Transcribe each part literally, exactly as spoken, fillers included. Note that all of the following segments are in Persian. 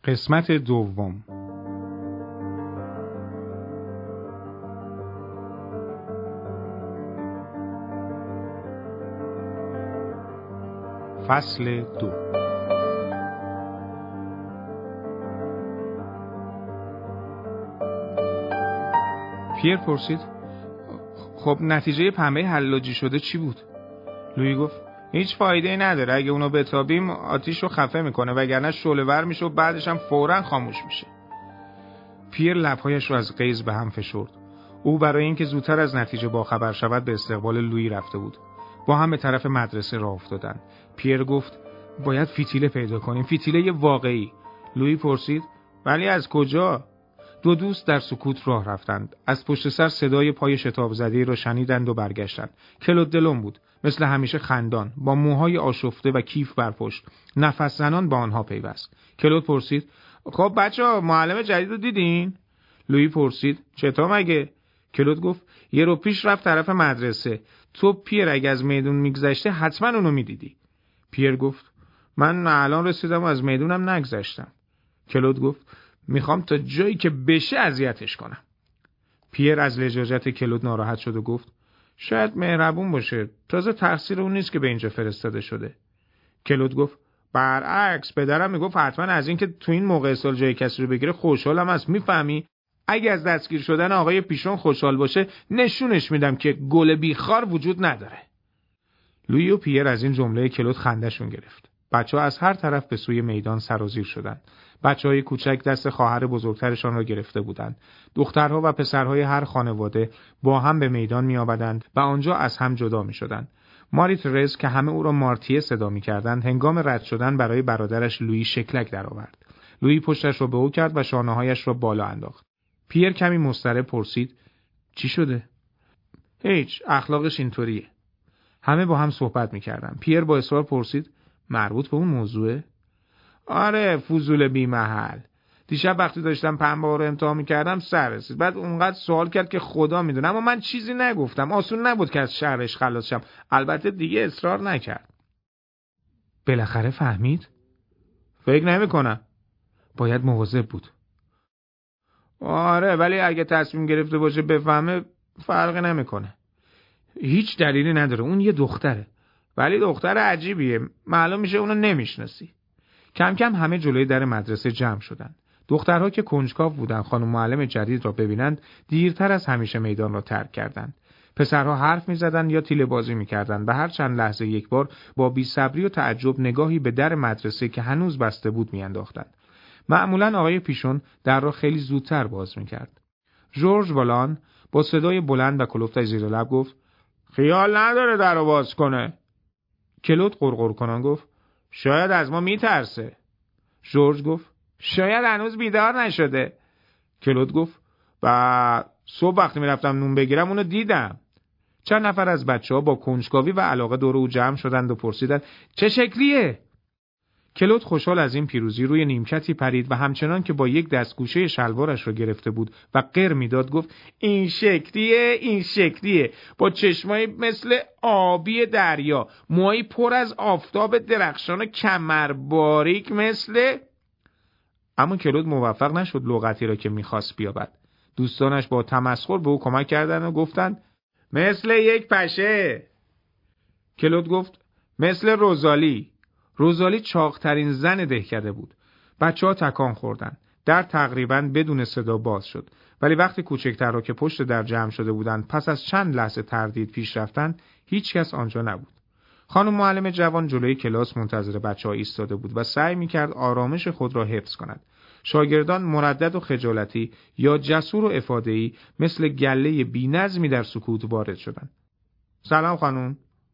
قسمت دوم. فصل دو. پیر پرسید خب نتیجه پنبه حلاجی شده چی بود؟ لویی گفت هیچ فایده نداره، اگه اونو بتابیم آتیش رو خفه میکنه وگرنه شعله‌ور میشه و بعدش هم فوراً خاموش میشه. پیر لبهایش رو از غیظ به هم فشرد. او برای اینکه زودتر از نتیجه باخبر شود به استقبال لویی رفته بود. با هم به طرف مدرسه راه افتادند. پیر گفت باید فتیله پیدا کنیم، فتیله واقعی. لویی پرسید ولی از کجا؟ دو دوست در سکوت راه رفتند. از پشت سر صدای پای شتاب زده‌ای را شنیدند و برگشتند. کلود دلون بود، مثل همیشه خندان، با موهای آشفته و کیف بر پشت. نفس زنان با آنها پیوست. کلود پرسید خب بچه‌ها معلم جدید رو دیدین؟ لویی پرسید چطور مگه؟ کلود گفت یه رو پیش رفت طرف مدرسه. تو پیر اگه از میدون میگذشته حتما اونو میدیدی. پیر گفت من الان رسیدم و از میدونم نگذشتم. کلود گفت میخوام تا جایی که بشه اذیتش کنم. پیر از لجاجت کلود ناراحت شد و گفت شاید مهربون باشه، تازه تقصیر اون نیست که به اینجا فرستاده شده. کلود گفت برعکس، پدرم میگفت حتما از این که تو این موقع سال جای کسی رو بگیره خوشحالم است. میفهمی؟ اگه از دستگیر شدن آقای پیشون خوشحال باشه نشونش میدم که گل بیخار وجود نداره. لویی و پیر از این جمله کلود خنده‌شون گرفت. بچه‌ها از هر طرف به سوی میدان سرازیر شدند. بچه‌های کوچک دست خواهر بزرگترشان را گرفته بودند. دخترها و پسرهای هر خانواده با هم به میدان می‌آمدند و آنجا از هم جدا می‌شدند. ماری ترز که همه او را مارتیه صدا می‌کردند، هنگام رد شدن برای برادرش لویی شکلک درآورد. لویی پشتش را به او کرد و شانه‌هایش را بالا انداخت. پیر کمی مضطرب پرسید چی شده؟ هیچ، اخلاقش اینطوریه. همه با هم صحبت می‌کردند. پیر با اصرار پرسید مربوط به اون موضوعه؟ آره، فضول بی محل. دیشب وقتی داشتم پنبه رو امتحان می‌کردم سر رسید. بعد اونقدر سوال کرد که خدا میدونه، اما من چیزی نگفتم. آسون نبود که از شرش خلاص شم. البته دیگه اصرار نکرد. بالاخره فهمید؟ فکر نمی‌کنم. باید مواظب بود. آره، ولی اگه تصمیم گرفته باشه بفهمه فرقی نمی‌کنه. هیچ دلیلی نداره، اون یه دختره. ولی دختر عجیبیه. معلوم میشه اونو نمیشناسی. کم کم همه جلوی در مدرسه جمع شدند. دخترها که کنجکاو بودند خانم معلم جدید را ببینند، دیرتر از همیشه میدان را ترک کردند. پسرها حرف می‌زدند یا تیله بازی می‌کردند و هر چند لحظه یک بار با بی‌صبری و تعجب نگاهی به در مدرسه که هنوز بسته بود می‌انداختند. معمولاً آقای پیشون در را خیلی زودتر باز می‌کرد. ژورژ والان با صدای بلند و کلفتش زیر لب گفت خیال نداره در رو باز کنه. کلود قرقر کنان گفت شاید از ما میترسه. ژورژ گفت شاید هنوز بیدار نشده. کلود گفت با صبح وقتی میرفتم نون بگیرم اونو دیدم. چند نفر از بچه‌ها با کنجکاوی و علاقه دور او جمع شدند و پرسیدند چه شکلیه؟ کلود خوشحال از این پیروزی روی نیمکتی پرید و همچنان که با یک دست گوشه شلوارش را گرفته بود و قر میداد گفت این شکلیه، این شکلیه، با چشمای مثل آبی دریا، موهای پر از آفتاب درخشان و کمر باریک مثل. اما کلود موفق نشد لغتی را که میخواست بیابد. دوستانش با تمسخر به او کمک کردند و گفتند مثل یک پشه. کلود گفت مثل روزالی. روزالی چاقترین زن دهکده بود. بچه ها تکان خوردن. در تقریباً بدون صدا باز شد. ولی وقتی کوچکتر را که پشت در جمع شده بودند پس از چند لحظه تردید پیش رفتند، هیچ کس آنجا نبود. خانم معلم جوان جلوی کلاس منتظر بچه ها ایستاده بود و سعی می‌کرد آرامش خود را حفظ کند. شاگردان مردد و خجالتی یا جسور و افاده‌ای مثل گله بی‌نظمی در سکوت وارد شدند. سلام خانم.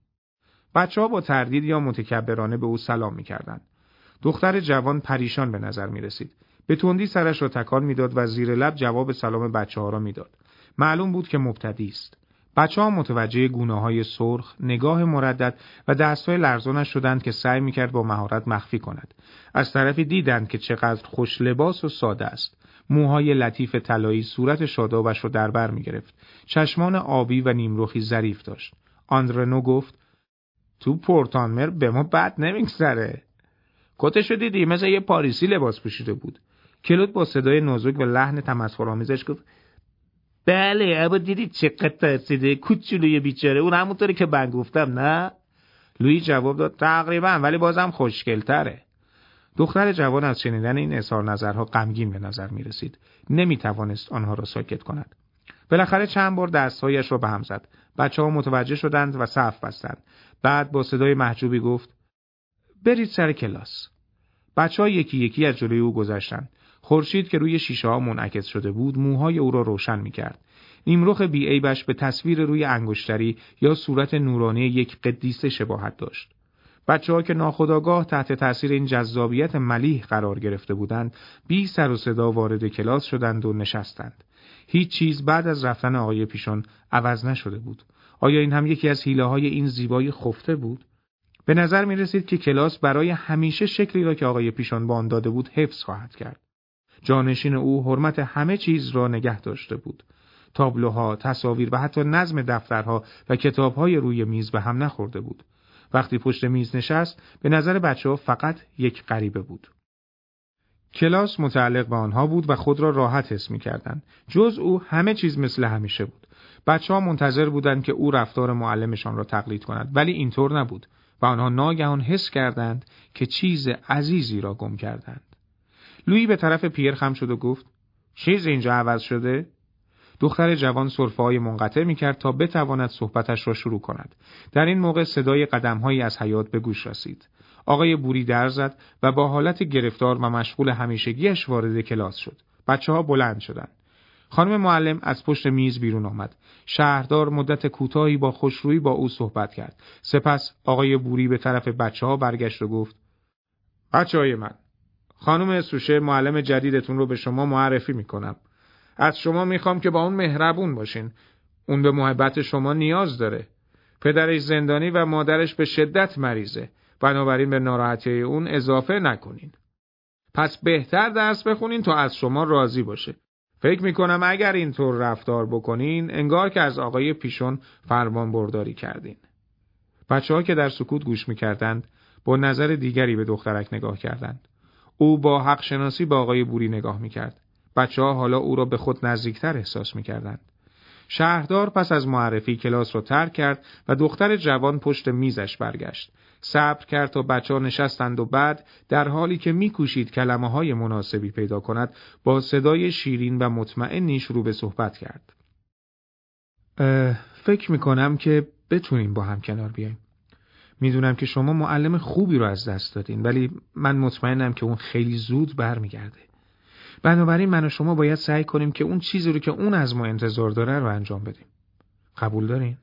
بچه‌ها با تردید یا متکبرانه به او سلام می‌کردند. دختر جوان پریشان به نظر می‌رسید. به تندی سرش را تکان می‌داد و زیر لب جواب سلام بچه‌ها را می‌داد. معلوم بود که مبتدی است. بچه‌ها متوجه گونه‌های سرخ، نگاه مردد و دست‌های لرزانش شدند که سعی می‌کرد با مهارت مخفی کند. از طرفی دیدند که چقدر خوش لباس و ساده است. موهای لطیف طلایی صورت شادابش را در بر می‌گرفت. چشمان آبی و نیمرخی ظریف داشت. آندرنو گفت تو پورتانمر به ما بد نمیگذره. کتشو دیدی؟ مثل یه پاریسی لباس پوشیده بود. کلود با صدای نازک و لحن تمسخرآمیزش گفت بله، اما دیدی چقدر ترسیده، کوچولوی بیچاره، اون همونطوری که من گفتم نه؟ لویی جواب داد تقریبا، ولی بازم خوشگل‌تره. دختر جوان از شنیدن این اظهار نظرها غمگین به نظر می رسید. نمی توانست آنها را ساکت کند. بالاخره چند بار دستهایش را به هم زد. بچه ها متوجه شدند و صف بستند. بعد با صدای محجوبی گفت برید سر کلاس. بچه ها یکی یکی از جلوی او گذشتند. خورشید که روی شیشه ها منعکس شده بود موهای او را روشن می کرد. نیمرخ بی عیبش به تصویر روی انگشتری یا صورت نورانی یک قدیسه شباهت داشت. بچه‌ها که ناخودآگاه تحت تاثیر این جذابیت ملیح قرار گرفته بودند، بی سر و صدا وارد کلاس شدند و نشستند. هیچ چیز بعد از رفتن آقای پیشون عوض نشده بود. آیا این هم یکی از حیله‌های این زیبای خفته بود؟ به نظر می رسید که کلاس برای همیشه شکلی را که آقای پیشون با آن داده بود حفظ خواهد کرد. جانشین او حرمت همه چیز را نگه داشته بود. تابلوها، تصاویر و حتی نظم دفترها و کتاب‌های روی میز به هم نخورده بود. وقتی پشت میز نشست، به نظر بچه‌ها فقط یک غریبه بود. کلاس متعلق به آنها بود و خود را راحت حس می‌کردند. جز او همه چیز مثل همیشه بود. بچه‌ها منتظر بودند که او رفتار معلمشان را تقلید کند، ولی اینطور نبود و آنها ناگهان حس کردند که چیز عزیزی را گم کردند. لویی به طرف پیر خم شد و گفت: چیز اینجا عوض شده؟ دختر جوان سرفه‌های منقطع می‌کرد تا بتواند صحبتش را شروع کند. در این موقع صدای قدم‌هایی از حیاط به گوش رسید. آقای بوری در زد و با حالت گرفتار و مشغول همیشگیش وارد کلاس شد. بچه‌ها بلند شدند. خانم معلم از پشت میز بیرون آمد. شهردار مدت کوتاهی با خوشرویی با او صحبت کرد. سپس آقای بوری به طرف بچه‌ها برگشت و گفت: بچه‌های من، خانم سوشه معلم جدیدتون رو به شما معرفی می‌کنم. از شما میخوام که با اون مهربون باشین. اون به محبت شما نیاز داره. پدرش زندانی و مادرش به شدت مریضه. بنابراین به ناراحتی اون اضافه نکنین. پس بهتر درس بخونین تا از شما راضی باشه. فکر میکنم اگر اینطور رفتار بکنین انگار که از آقای پیشون فرمان برداری کردین. بچه‌ها که در سکوت گوش میکردند با نظر دیگری به دخترک نگاه کردند. او با حق شناسی به آقای بوری نگاه میکرد. بچه‌ها حالا او را به خود نزدیکتر احساس می‌کردند. شهردار پس از معرفی کلاس را ترک کرد و دختر جوان پشت میزش برگشت. صبر کرد تا بچه‌ها نشستند و بعد در حالی که می‌کوشید کلمه‌های مناسبی پیدا کند با صدای شیرین و مطمئنی شروع به صحبت کرد. فکر می‌کنم که بتونیم با هم کنار بیاییم. می‌دونم که شما معلم خوبی رو از دست دادین، ولی من مطمئنم که اون خیلی زود برمیگرده. بنابراین من و شما باید سعی کنیم که اون چیزی رو که اون از ما انتظار داره رو انجام بدیم. قبول دارین؟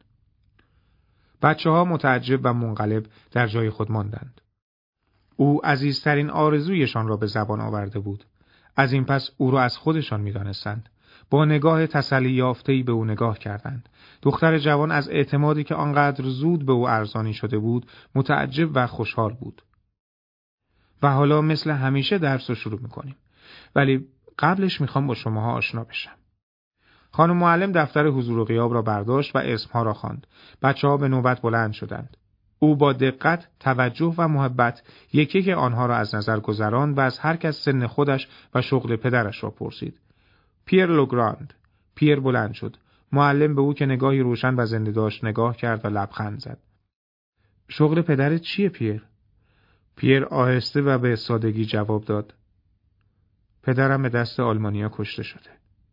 بچه‌ها متعجب و منقلب در جای خود ماندند. او عزیزترین آرزویشان را به زبان آورده بود. از این پس او را از خودشان می‌دانستند. با نگاه تسلی یافته‌ای به او نگاه کردند. دختر جوان از اعتمادی که آنقدر زود به او ارزانی شده بود متعجب و خوشحال بود. و حالا مثل همیشه درس رو شروع می‌کنیم. ولی قبلش میخوام با شماها آشنا بشم. خانم معلم دفتر حضور و غیاب را برداشت و اسمها را خواند. بچه‌ها به نوبت بلند شدند. او با دقت، توجه و محبت یکی که آنها را از نظر گذراند و از هر کس سن خودش و شغل پدرش را پرسید. پیر لوگراند. پیر بلند شد. معلم به او که نگاهی روشن و زنده داشت نگاه کرد و لبخند زد. شغل پدرت چیه پیر؟ پیر آهسته و به سادگی جواب داد: پدرم به دست آلمانیا کشته شده.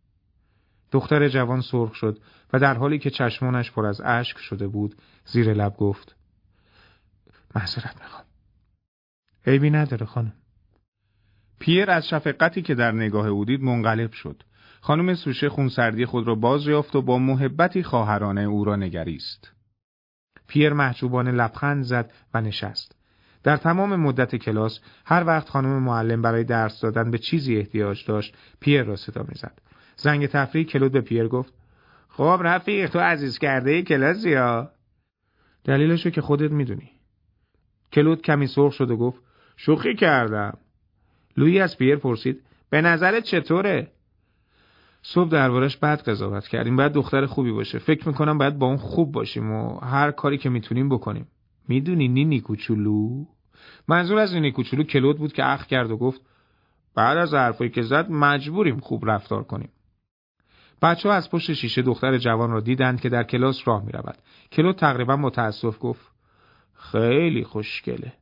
دختر جوان سرخ شد و در حالی که چشمانش پر از اشک شده بود زیر لب گفت: معذرت میخوام. عیبی نداره خانم. پیر از شفقتی که در نگاه او دید منقلب شد. خانم سوشه خونسردی خود را باز یافت و با محبتی خواهرانه او را نگریست. پیر محجوبانه لبخند زد و نشست. در تمام مدت کلاس هر وقت خانم معلم برای درس دادن به چیزی احتیاج داشت پیر را صدا می‌زد. زنگ تفریح کلود به پیر گفت: خب رفیق، تو عزیز کرده کلاس یا؟ دلیلشو که خودت میدونی. کلود کمی سرخ شد و گفت: شوخی کردم. لویی از پیر پرسید: به نظرت چطوره؟ صبح دربارش بعد قضاوت کردیم. باید دختر خوبی باشه. فکر میکنم باید با اون خوب باشیم و هر کاری که میتونیم بکنیم. میدونی نینی کوچولو؟ منظور از این کوچولو کلود بود که اخ کرد و گفت بعد از حرفایی که زد مجبوریم خوب رفتار کنیم. بچه‌ها از پشت شیشه دختر جوان را دیدند که در کلاس راه می‌رود. کلود تقریبا با تأسف گفت خیلی خوشگله.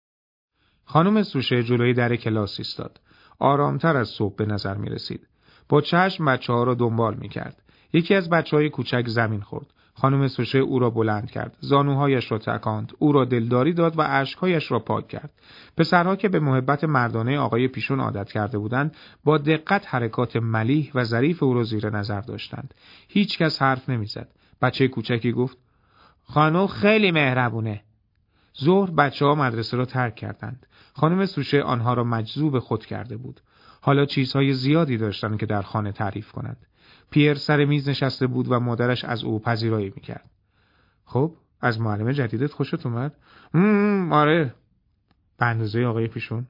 خانم سوشه جلوی در کلاس ایستاد. آرامتر از صبح به نظر می رسید. با چشم بچه ها را دنبال می کرد. یکی از بچه های کوچک زمین خورد. خانم سوشه او را بلند کرد. زانوهایش را تکاند. او را دلداری داد و اشکهایش را پاک کرد. پسرها که به محبت مردانه آقای پیشون عادت کرده بودند، با دقت حرکات ملیح و ظریف او را زیر نظر داشتند. هیچ کس حرف نمی زد. بچه کوچکی گفت خانم خیلی مهربونه. ظهر بچه‌ها مدرسه را ترک کردند. خانم سوشه آنها را مجذوب خود کرده بود. حالا چیزهای زیادی داشتند که در خانه تعریف کنند. پیر سر میز نشسته بود و مادرش از او پذیرایی میکرد. خب، از معلم جدیدت خوشت اومد؟ مم، آره. به اندازه آقای پیشون؟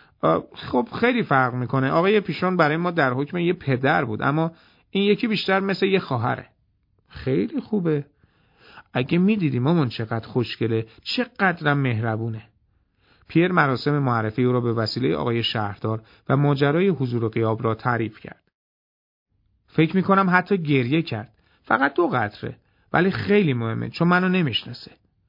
خب خیلی فرق میکنه. آقای پیشون برای ما در حکم یه پدر بود، اما این یکی بیشتر مثل یه خواهره. خیلی خوبه. اگه میدیدی مامان چقدر خوشگله، چقدرم مهربونه. پیر مراسم معرفی او را به وسیله آقای شهردار و ماجرای حضور و غیاب را تعریف کرد. فکر میکنم حتی گریه کرد. فقط دو قطره، ولی خیلی مهمه چون منو نمیشناسه.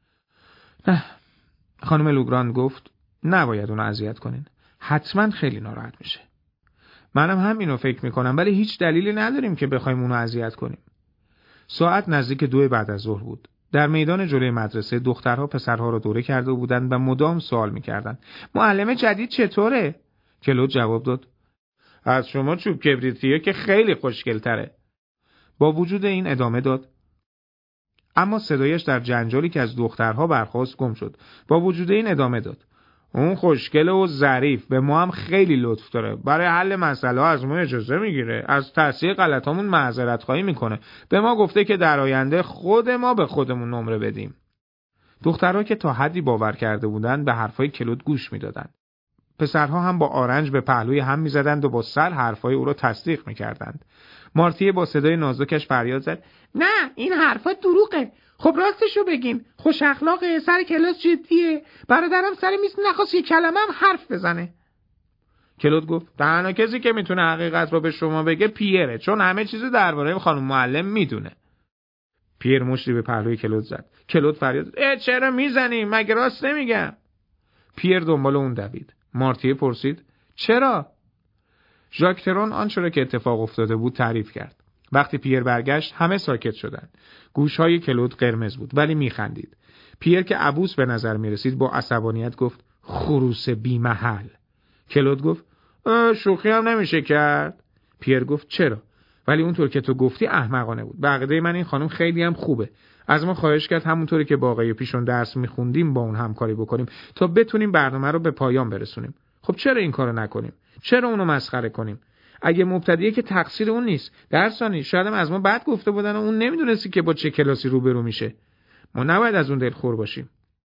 نه، خانم لوگراند گفت نباید اونو اذیت کنین. حتما خیلی ناراحت میشه. منم همینو فکر میکنم، ولی هیچ دلیلی نداریم که بخوایم اونو اذیت کنیم. ساعت نزدیک دو بعد از ظهر بود. در میدان جلوی مدرسه دخترها پسرها را دوره کرده بودند و مدام سوال میکردند. معلم جدید چطوره؟ کلود جواب داد از شما چوب کبریتیه که خیلی خوشگل‌تره. با وجود این ادامه داد اما صدایش در جنجالی که از دخترها برخاست گم شد. با وجود این ادامه داد اون خوشگله و ظریف، به ما هم خیلی لطف داره. برای حل مسئله ها از ما اجازه میگیره. از تصحیح غلطامون معذرت خواهی میکنه. به ما گفته که در آینده خود ما به خودمون نمره بدیم. دخترها که تا حدی باور کرده بودند به حرفای کلود گوش میدادند. پسرها هم با آرنج به پهلوی هم میزدند و با سر حرفای او را تصدیق میکردند. مارتیه با صدای نازکش فریاد زد نه، این حرفا دروغه. خب راستشو بگین، خوش اخلاقه، سر کلاس جدیه، برادرم سر میز نخواست یک کلمه هم حرف بزنه. کلود گفت تنها کسی که میتونه حقیقت رو به شما بگه پیره، چون همه چیزو درباره خانم معلم میدونه. پیر مشتی به پهلوی کلود زد. کلود فریاد زد اه چرا میزنی؟ مگه راست نمیگم؟ پیر دنبال اون دوید. مارتیه پرسید چرا؟ ژاک ترون آنچه را که اتفاق افتاده بود تعریف کرد. وقتی پیر برگشت همه ساکت شدند. گوشهای کلود قرمز بود ولی میخندید. پیر که عبوس به نظر میرسید با عصبانیت گفت خروس بی محل. کلود گفت شوخی هم نمیشه کرد. پیر گفت چرا؟ ولی اونطور که تو گفتی احمقانه بود. به عقیده من این خانم خیلی هم خوبه. از ما خواهش کرد همونطوری که با آقای پیشون درس میخوندیم با اون همکاری بکنیم تا بتونیم برنامه رو به پایان برسونیم. خب چرا این کارو نکنیم؟ چرا اونو مسخره کنیم؟ اگه مبتدیه که تقصیر اون نیست. درسانی شاید هم از ما بد گفته بودن و اون نمیدونستی که با چه کلاسی روبرو میشه. ما نباید از اون دلخور باشیم.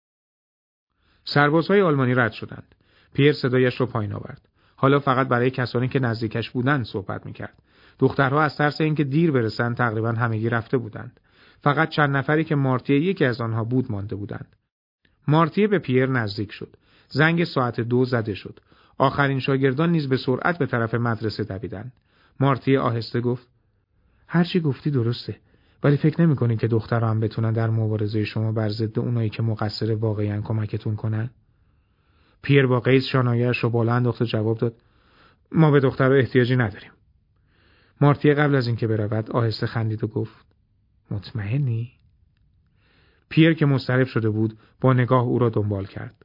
سربازهای آلمانی رد شدند. پیر صدایش رو پایین آورد. حالا فقط برای کسانی که نزدیکش بودند صحبت میکرد. دخترها از ترس اینکه دیر برسن تقریبا همگی رفته بودند. فقط چند نفری که مارتیه یکی از آنها بود مانده بودند. مارتیه به پیر نزدیک شد. زنگ ساعت دو زده شد. آخرین شاگردان نیز به سرعت به طرف مدرسه دویدند. مارتیه آهسته گفت هرچی گفتی درسته، ولی فکر نمی‌کنی که دخترها هم بتونن در مبارزه شما بر ضد اونایی که مقصر واقعاً کمکتون کنن؟ پیر با قیز شانه‌اش رو بالا انداخت و جواب داد ما به دخترها احتیاجی نداریم. مارتیه قبل از اینکه برود آهسته خندید و گفت مطمئنی؟ پیر که مضطرب شده بود با نگاه او را دنبال کرد.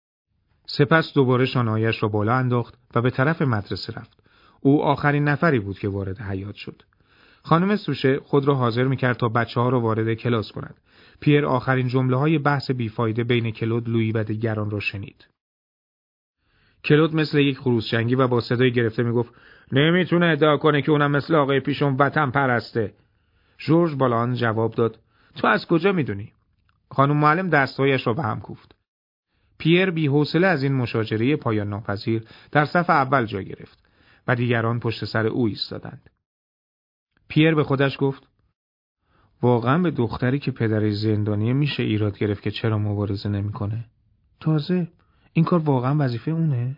سپس دوباره شانه‌اش را بالا انداخت و به طرف مدرسه رفت. او آخرین نفری بود که وارد حیاط شد. خانم سوشه خود را حاضر می‌کرد تا بچه‌ها را وارد کلاس کند. پیر آخرین جمله‌های بحث بیفایده بین کلود، لویی و دیگران را شنید. کلود مثل یک خروس جنگی و با صدای گرفته میگفت نمیتونه ادعا کنه که اونم مثل آقای پیشون وطن پرسته. جورج بالان جواب داد تو از کجا میدونی؟ خانم معلم دستهایش را به هم کوفت. پیر بی‌حوصله از این مشاجره پایان ناپذیر در صف اول جا گرفت و دیگران پشت سر او ایستادند. پیر به خودش گفت واقعا به دختری که پدرش زندانیه میشه ایراد گرفت که چرا مبارزه نمیکنه. تازه این کار واقعا وظیفه اونه؟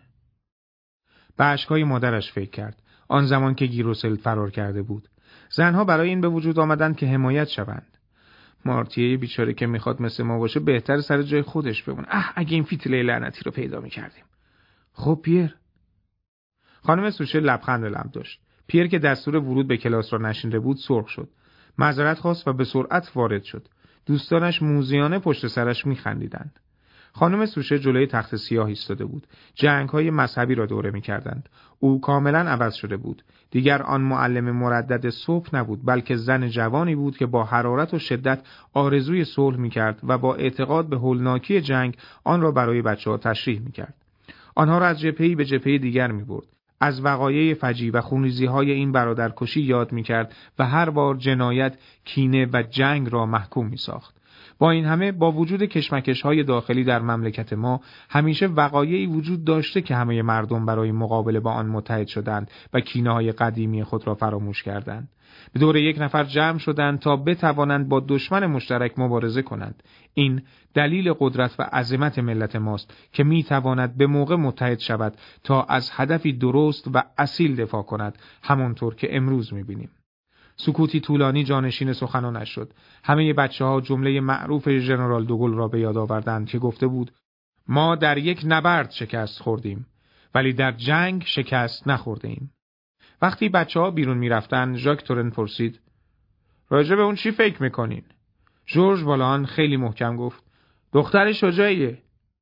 به اشکای مادرش فکر کرد. آن زمان که گیروسل فرار کرده بود. زنها برای این به وجود آمدند که حمایت شوند. مارتیه بیچاره که میخواد مثل ما باشه بهتر سر جای خودش بمونه. اه اگه این فیتیله لعنتی رو پیدا میکردیم. خب پیر. خانم سوشه لبخند لب داشت. پیر که دستور ورود به کلاس را نشنیده بود سرخ شد. معذرت خواست و به سرعت وارد شد. دوستانش موذیانه پشت سرش میخندیدند. خانم سوشه جلوی تخت سیاه ایستاده بود. جنگ‌های مذهبی را دوره می‌کردند. او کاملاً عوض شده بود. دیگر آن معلم مردد صبح نبود، بلکه زن جوانی بود که با حرارت و شدت آرزوی صلح می‌کرد و با اعتقاد به هولناکی جنگ آن را برای بچه‌ها تشریح می‌کرد. آنها را از جبهه‌ای به جبهه دیگر می‌برد. از وقایع فجیع و خونریزی‌های این برادرکشی یاد می‌کرد و هر بار جنایت، کینه و جنگ را محکوم می‌ساخت. با این همه با وجود کشمکش‌های داخلی در مملکت ما همیشه وقایعی وجود داشته که همه مردم برای مقابله با آن متحد شدند و کینه‌های قدیمی خود را فراموش کردند. به دور یک نفر جمع شدند تا بتوانند با دشمن مشترک مبارزه کنند. این دلیل قدرت و عظمت ملت ماست که می‌تواند به موقع متحد شود تا از هدفی درست و اصیل دفاع کند، همانطور که امروز می‌بینیم. سکوتی طولانی جانشین سخنانش شد. همه بچه‌ها جمله معروف ژنرال دوگل را به یاد آوردند که گفته بود: ما در یک نبرد شکست خوردیم، ولی در جنگ شکست نخورده ایم. وقتی بچه‌ها بیرون می‌رفتند، ژاک تورن پرسید: راجع به اون چی فکر می‌کنین؟ ژورژ والان خیلی محکم گفت: دختر شجاعیه.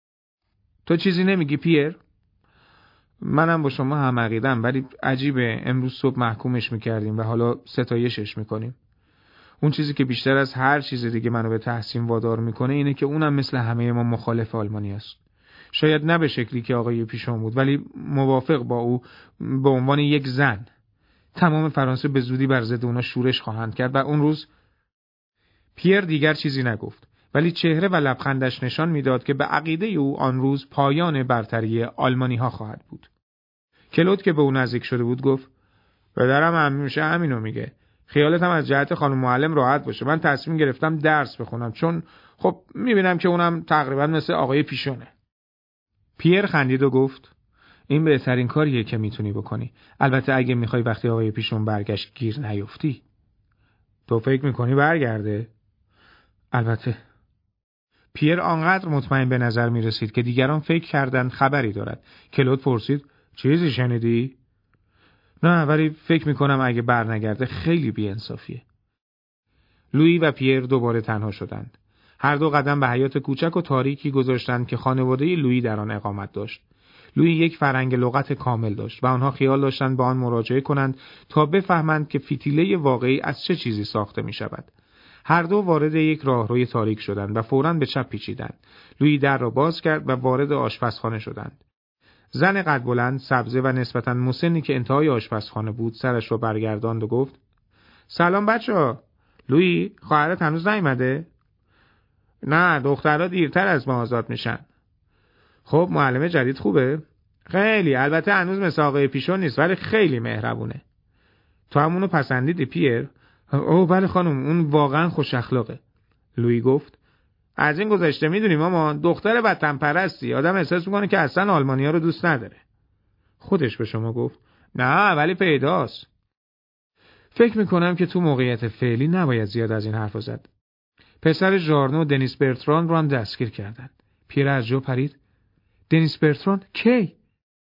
تو چیزی نمیگی پیر؟ منم با شما هم عقیده‌ام، ولی عجیبه امروز صبح محکومش میکردیم و حالا ستایشش میکنیم. اون چیزی که بیشتر از هر چیز دیگه منو به تحسین وادار میکنه اینه که اونم مثل همه ما مخالف آلمانی است. شاید نه به شکلی که آقای پیشون بود، ولی موافق با او به عنوان یک زن. تمام فرانسه به زودی بر ضد اونا شورش خواهند کرد و اون روز. پیر دیگر چیزی نگفت، ولی چهره و لبخندش نشان میداد که به عقیده او آن روز پایان برتری آلمانی ها خواهد بود. کلود که به او نزدیک شده بود گفت: پدرم همیشه همینو میگه. خیالت هم از جهت خانم معلم راحت باشه. من تصمیم گرفتم درس بخونم چون خب میبینم که اونم تقریبا مثل آقای پیشونه. پیر خندید و گفت: این بهترین کاریه که میتونی بکنی. البته اگه میخوای وقتی آقای پیشون برگشت گیر نیفتی. تو فکر میکنی برگرده؟ البته. پیر آنقدر مطمئن به نظر میرسید که دیگران فکر کردند خبری دارد. کلود پرسید: چیزی شنیدی؟ نه، ولی فکر میکنم اگه برنگرده خیلی بی‌انصافیه. لویی و پیر دوباره تنها شدند. هر دو قدم به حیاط کوچک و تاریکی گذاشتند که خانواده لویی در آن اقامت داشت. لویی یک فرنگ لغت کامل داشت و آنها خیال داشتند به آن مراجعه کنند تا بفهمند که فتیله واقعی از چه چیزی ساخته می شود. هر دو وارد یک راهروی تاریک شدند و فوراً به چپ پیچیدند. لویی در را باز کرد و وارد آشپزخانه شدند. زن قد بلند، سبزه و نسبتاً مسنی که انتهای آشپزخانه بود سرش را برگرداند و گفت: سلام بچه‌ها. لویی، خواهرت هنوز نیامده؟ نه، دخترها دیرتر از ما آزاد میشن. خب معلم جدید خوبه؟ خیلی، البته هنوز مثل آقای پیشون نیست ولی خیلی مهربونه. تو همونو پسندیدی پیر؟ اوه بله خانم، اون واقعا خوش اخلاقه. لویی گفت: از این گذشته میدونی مامان، دختر وطن پرستی، آدم احساس میکنه که اصلا آلمانی‌ها رو دوست نداره. خودش به شما گفت؟ نه ولی پیداست. فکر میکنم که تو موقعیت فعلی نباید زیاد از این حرفا زد. پسر ژارنو و دنیس برتران رو هم دستگیر کردن. پیر از جا پرید: دنیس برتران کی؟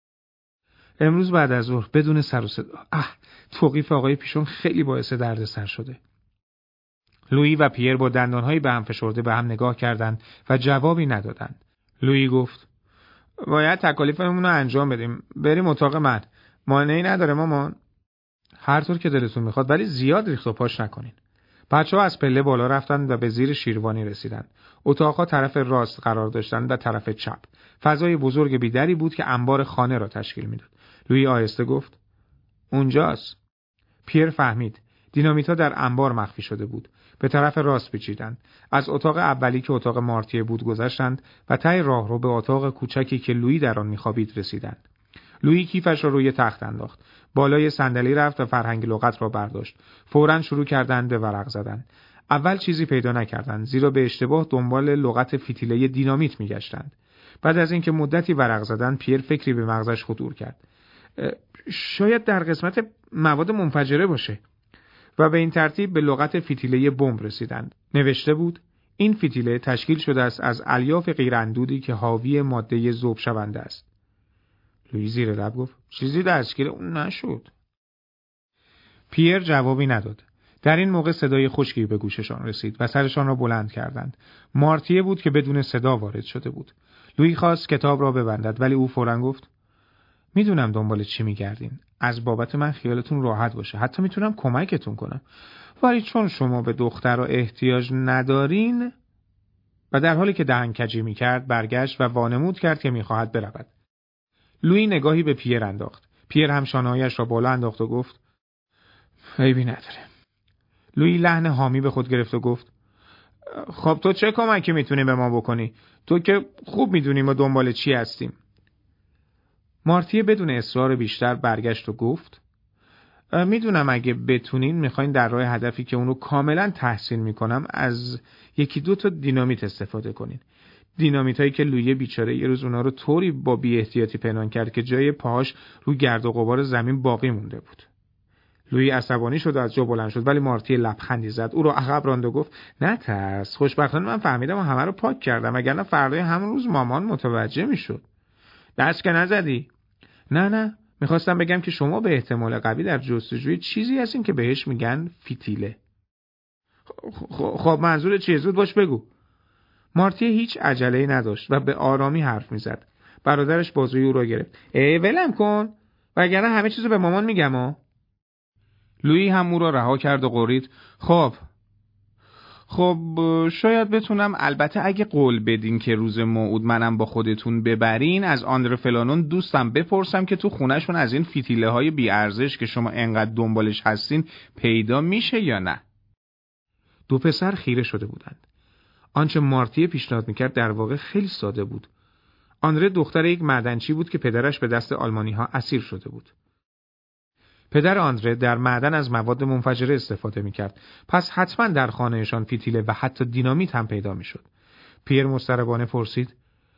امروز بعد از ظهر بدون سر و صدا. اه، توقیف آقای پیشون خیلی باعث دردسر شده. لویی و پیر با دندانهایی به هم فشرده به هم نگاه کردند و جوابی ندادند. لویی گفت: باید تکالیفمون رو انجام بدیم. بریم اتاق من. مانعی نداره مامان؟ هر طور که دلتون میخواد، ولی زیاد ریخت و پاش نکنین. بچه‌ها از پله بالا رفتند و به زیر شیروانی رسیدند. اتاق‌ها طرف راست قرار داشتند و طرف چپ. فضای بزرگ بیدری بود که انبار خانه را تشکیل میداد. لویی آهسته گفت: اونجاست. پیر فهمید. دینامیتا در انبار مخفی شده بود. به طرف راست پیچیدند. از اتاق اولی که اتاق مارتیه بود گذشتند و ته راهرو به اتاق کوچکی که لویی در آن می‌خوابید رسیدند. لویی کیفش را روی تخت انداخت. بالای صندلی رفت و فرهنگ لغت را برداشت. فوراً شروع کردند به ورق زدن. اول چیزی پیدا نکردند، زیرا به اشتباه دنبال لغت فتیله دینامیت می‌گشتند. بعد از اینکه مدتی ورق زدن، پیر فکری به مغزش خطور کرد. شاید در قسمت مواد منفجره باشه. و به این ترتیب به لغت فتیله بمب رسیدند. نوشته بود: این فتیله تشکیل شده است از الیاف غیراندودی که حاوی ماده ذوب شونده است. لویی زیر لب گفت: چیزی دستگیر اون نشد. پیر جوابی نداد. در این موقع صدای خشکی به گوششان رسید و سرشان را بلند کردند. مارتیه بود که بدون صدا وارد شده بود. لویی خواست کتاب را ببندد، ولی او فوراً گفت: میدونم دنبال چی میگردین. از بابت من خیالتون راحت باشه. حتی میتونم کمکتون کنم. ولی چون شما به دختر را احتیاج ندارین. و در حالی که دهن کجی میکرد برگشت و وانمود کرد که میخواهد برود. لویی نگاهی به پیر انداخت. پیر هم شانه‌هایش را بالا انداخت و گفت: عیبی نداره. لویی لحن حامی به خود گرفت و گفت: خب تو چه کمکی میتونی به ما بکنی؟ تو که خوب میدونی ما دنبال چی هستیم. مارتیه بدون اصرار بیشتر برگشت و گفت: میدونم اگه بتونین میخواین در راه هدفی که اونو کاملا تحسین میکنم از یکی دو تا دینامیت استفاده کنین. دینامیت هایی که لویی بیچاره یه روز اونا رو طوری با بی احتیاطی پنهان کرد که جای پاهاش رو گرد و غبار زمین باقی مونده بود. لویی عصبانی شد و از جا بلند شد، ولی مارتیه لبخندی زد. او رو عقب راند و گفت: نه ترس، خوشبختانه من فهمیدم و همه رو پاک کردم، وگرنه فردای همون روز مامان متوجه میشد. دست که نزدی؟ نه نه، میخواستم بگم که شما به احتمال قوی در جستجوی چیزی هستین که بهش میگن فتیله. خب منظور چیه؟ زود باش بگو. مارتیه هیچ عجله‌ای نداشت و به آرامی حرف میزد. برادرش بازوی او را گرفت. ای ولم کن، وگرنه همه چیزو به مامان میگم ها. لویی هم او را رها کرد و غرید: خب خب شاید بتونم، البته اگه قول بدین که روز موعود منم با خودتون ببرین، از آندره فلانون دوستم بپرسم که تو خونهشون از این فتیله های بی ارزش که شما انقدر دنبالش هستین پیدا میشه یا نه. دو پسر خیره شده بودند. آنچه مارتیه پیشنهاد میکرد در واقع خیلی ساده بود. آندره دختر یک معدنچی بود که پدرش به دست آلمانی ها اسیر شده بود. پدر آندره در معدن از مواد منفجره استفاده میکرد، پس حتما در خانهشان فتیله و حتی دینامیت هم پیدا میشد. پیر مضطربانه پرسید: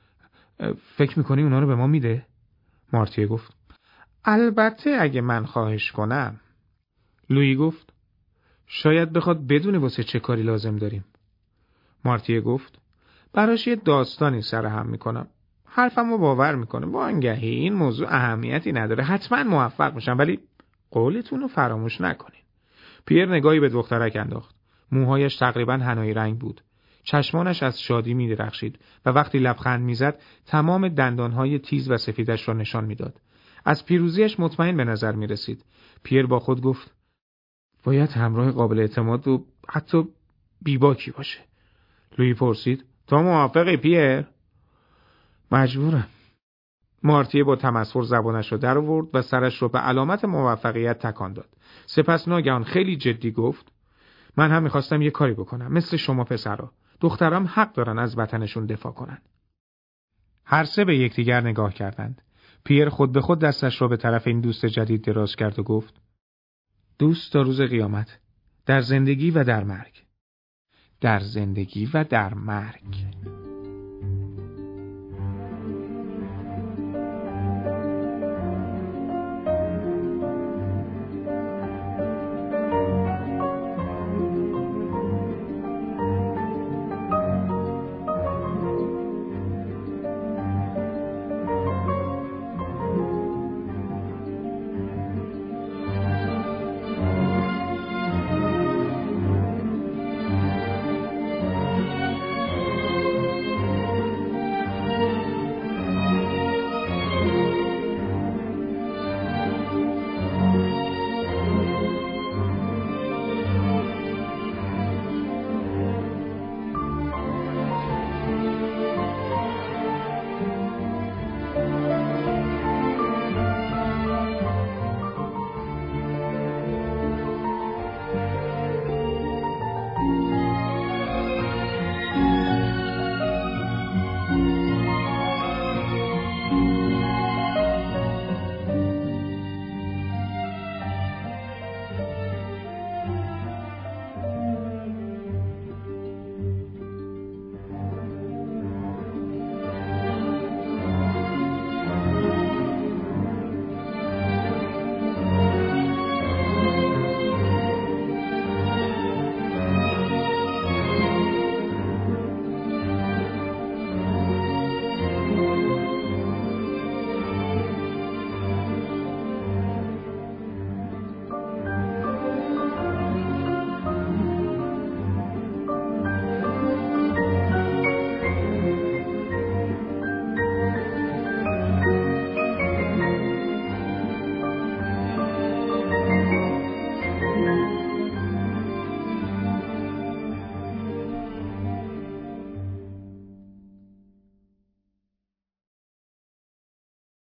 فکر میکنی اونا رو به ما میده؟ مارتیه گفت: البته اگه من خواهش کنم. لویی گفت: شاید بخواد بدونه واسه چه کاری لازم داریم. مارتیه گفت: براش یه داستانی سرهم میکنم. حرفمو باور میکنه. وانگهی این موضوع اهمیتی نداره. حتما موفق میشم، ولی قولتون رو فراموش نکنین. پیر نگاهی به دخترک انداخت. موهایش تقریباً حنایی رنگ بود. چشمانش از شادی می درخشید و وقتی لبخند میزد تمام دندانهای تیز و سفیدش را نشان میداد. از پیروزیش مطمئن به نظر می رسید. پیر با خود گفت: باید همراه قابل اعتماد و حتی بیباکی باشه. لویی پرسید: تو موافقی پیر؟ مجبورم. مارتیه با تمسخر زبانش را در آورد و سرش را به علامت موفقیت تکان داد. سپس ناگهان خیلی جدی گفت: من هم میخواستم یه کاری بکنم، مثل شما پسرا. دخترام حق دارن از وطنشون دفاع کنن. هر سه به یکدیگر نگاه کردند. پیر خود به خود دستش را به طرف این دوست جدید دراز کرد و گفت: دوست تا روز قیامت، در زندگی و در مرگ. در زندگی و در مرگ.